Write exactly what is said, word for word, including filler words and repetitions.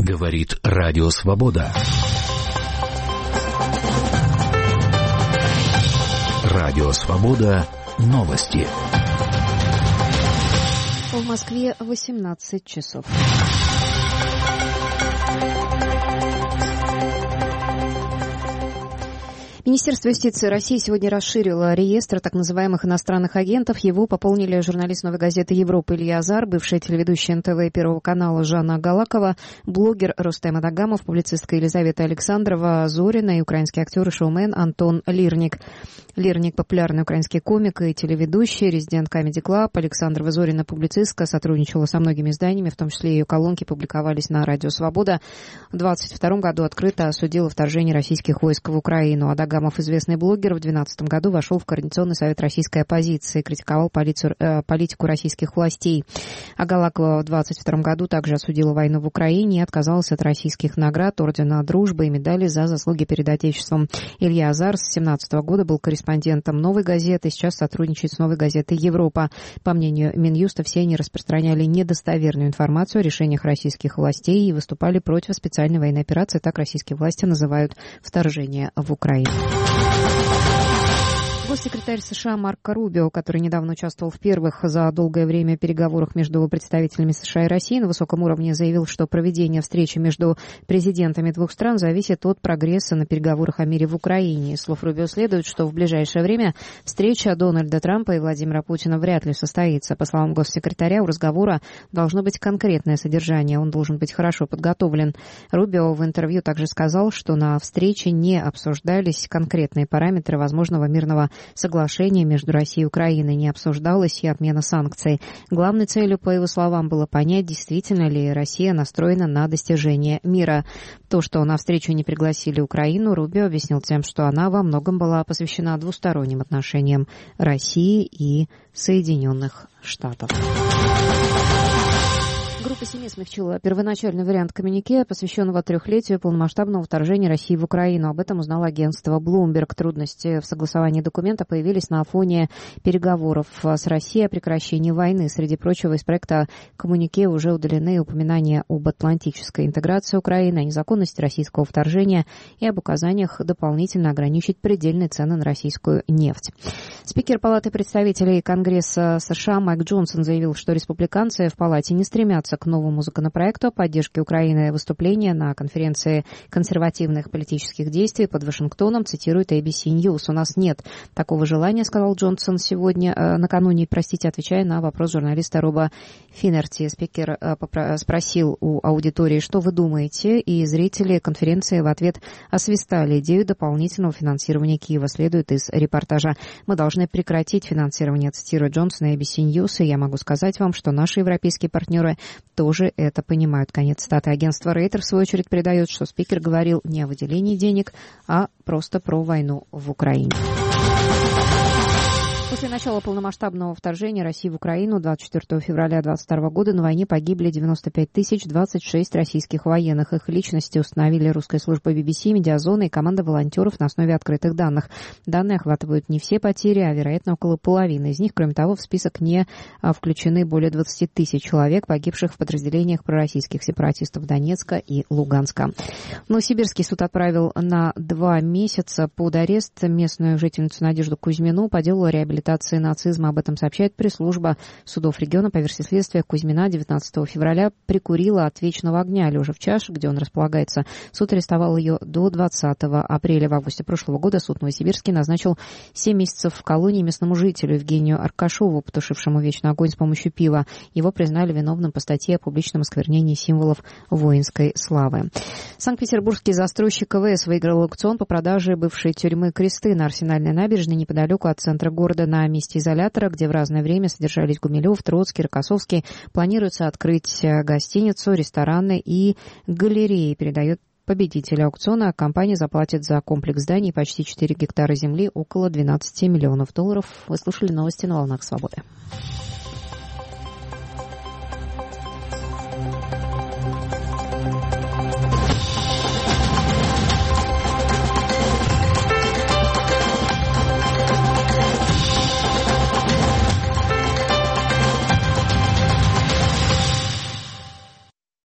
Говорит Радио Свобода. Радио Свобода. Новости. В Москве восемнадцать часов. Министерство юстиции России сегодня расширило реестр так называемых иностранных агентов. Его пополнили журналист «Новой газеты Европы» Илья Азар, бывшая телеведущая эн тэ вэ и Первого канала Жанна Галакова, блогер Рустем Адагамов, публицистка Елизавета Александрова Зорина и украинский актер и шоумен Антон Лирник. Лирник – популярный украинский комик и телеведущий, резидент Comedy Club. Александрова Зорина – публицистка, сотрудничала со многими изданиями, в том числе ее колонки публиковались на Радио Свобода. В двадцать втором году открыто осудила вторжение российских войск в Украину. Адагамов, известный блогер, в две тысячи двенадцатом году вошел в Координационный совет российской оппозиции, критиковал полицию, э, политику российских властей. А Галакова в двадцать втором году также осудила войну в Украине и отказалась от российских наград, ордена Дружбы и медали за заслуги перед Отечеством. Илья Азар с две тысячи семнадцатого года был корреспондентом «Новой газеты», сейчас сотрудничает с «Новой газетой Европа». По мнению Минюста, все они распространяли недостоверную информацию о решениях российских властей и выступали против специальной военной операции, так российские власти называют вторжение в Украину. Госсекретарь США Марко Рубио, который недавно участвовал в первых за долгое время переговорах между представителями США и России, на высоком уровне заявил, что проведение встречи между президентами двух стран зависит от прогресса на переговорах о мире в Украине. Из слов Рубио следует, что в ближайшее время встреча Дональда Трампа и Владимира Путина вряд ли состоится. По словам госсекретаря, у разговора должно быть конкретное содержание, он должен быть хорошо подготовлен. Рубио в интервью также сказал, что на встрече не обсуждались конкретные параметры возможного мирного соглашение между Россией и Украиной, не обсуждалось и отмена санкций. Главной целью, по его словам, было понять, действительно ли Россия настроена на достижение мира. То, что на встречу не пригласили Украину, Рубио объяснил тем, что она во многом была посвящена двусторонним отношениям России и Соединенных Штатов. Группа семи смягчила первоначальный вариант коммюнике, посвященного трехлетию полномасштабного вторжения России в Украину. Об этом узнало агентство Bloomberg. Трудности в согласовании документа появились на фоне переговоров с Россией о прекращении войны. Среди прочего, из проекта коммюнике уже удалены упоминания об атлантической интеграции Украины, о незаконности российского вторжения и об указаниях дополнительно ограничить предельные цены на российскую нефть. Спикер Палаты представителей Конгресса США Майк Джонсон заявил, что республиканцы в Палате не стремятся к новому законопроекту о поддержке Украины. Выступление на конференции консервативных политических действий под Вашингтоном цитирует эй би си News. «У нас нет такого желания», — сказал Джонсон сегодня, э, накануне, простите, отвечая на вопрос журналиста Роба Финнерти. Спикер э, попро- спросил у аудитории, что вы думаете, и зрители конференции в ответ освистали идею дополнительного финансирования Киева. Следует из репортажа. «Мы должны прекратить финансирование», — цитирует Джонсон эй би си News, и я могу сказать вам, что наши европейские партнеры тоже это понимают. Конец цитаты. Агентство Рейтер, в свою очередь, передает, что спикер говорил не о выделении денег, а просто про войну в Украине. После начала полномасштабного вторжения России в Украину двадцать четвёртого февраля две тысячи двадцатого года на войне погибли девяносто пять тысяч двадцать шесть российских военных. Их личности установили русская служба би би си, Медиазона и команда волонтеров на основе открытых данных. Данные охватывают не все потери, а, вероятно, около половины из них. Кроме того, в список не включены более двадцать тысяч человек, погибших в подразделениях пророссийских сепаратистов Донецка и Луганска. Новосибирский суд отправил на два месяца под арест местную жительницу Надежду Кузьмину по делу о реабилитации нацизма. Об этом сообщает пресс-служба судов региона. По версии следствия, Кузьмина девятнадцатого февраля прикурила от вечного огня, лежа в чаше, где он располагается. Суд арестовал ее до двадцатого апреля. В августе прошлого года суд Новосибирский назначил семь месяцев в колонии местному жителю Евгению Аркашову, потушившему вечный огонь с помощью пива. Его признали виновным по статье о публичном осквернении символов воинской славы. Санкт-Петербургский застройщик ка вэ эс выиграл аукцион по продаже бывшей тюрьмы Кресты на Арсенальной набережной неподалеку от центра города. На месте изолятора, где в разное время содержались Гумилев, Троцкий, Рокоссовский, планируется открыть гостиницу, рестораны и галереи, передает победитель аукциона. Компания заплатит за комплекс зданий почти четыре гектара земли, около двенадцать миллионов долларов. Вы слушали новости на «Волнах Свободы».